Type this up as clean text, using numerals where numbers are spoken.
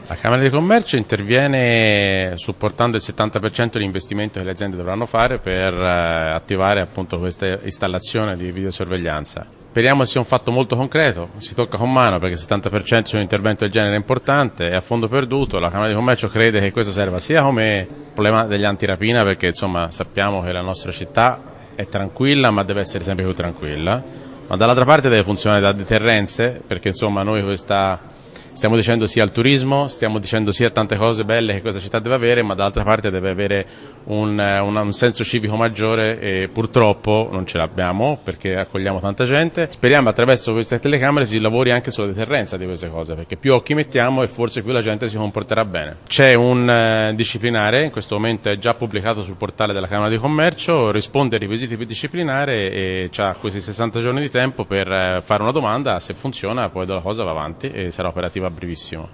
La Camera di Commercio interviene supportando il 70% dell'investimento che le aziende dovranno fare per attivare appunto questa installazione di videosorveglianza. Speriamo sia un fatto molto concreto, si tocca con mano perché il 70% di un intervento del genere è importante, è a fondo perduto. La Camera di Commercio crede che questo serva sia come problema degli antirapina, perché insomma sappiamo che la nostra città è tranquilla ma deve essere sempre più tranquilla, ma dall'altra parte deve funzionare da deterrenze, perché insomma noi stiamo dicendo sì al turismo, stiamo dicendo sì a tante cose belle che questa città deve avere, ma dall'altra parte deve avere un senso civico maggiore e purtroppo non ce l'abbiamo perché accogliamo tanta gente. Speriamo attraverso queste telecamere si lavori anche sulla deterrenza di queste cose, perché più occhi mettiamo e forse più la gente si comporterà bene. C'è un disciplinare, in questo momento è già pubblicato sul portale della Camera di Commercio, risponde ai requisiti per disciplinare e ha questi 60 giorni di tempo per fare una domanda, se funziona poi la cosa va avanti e sarà operativa a brevissimo.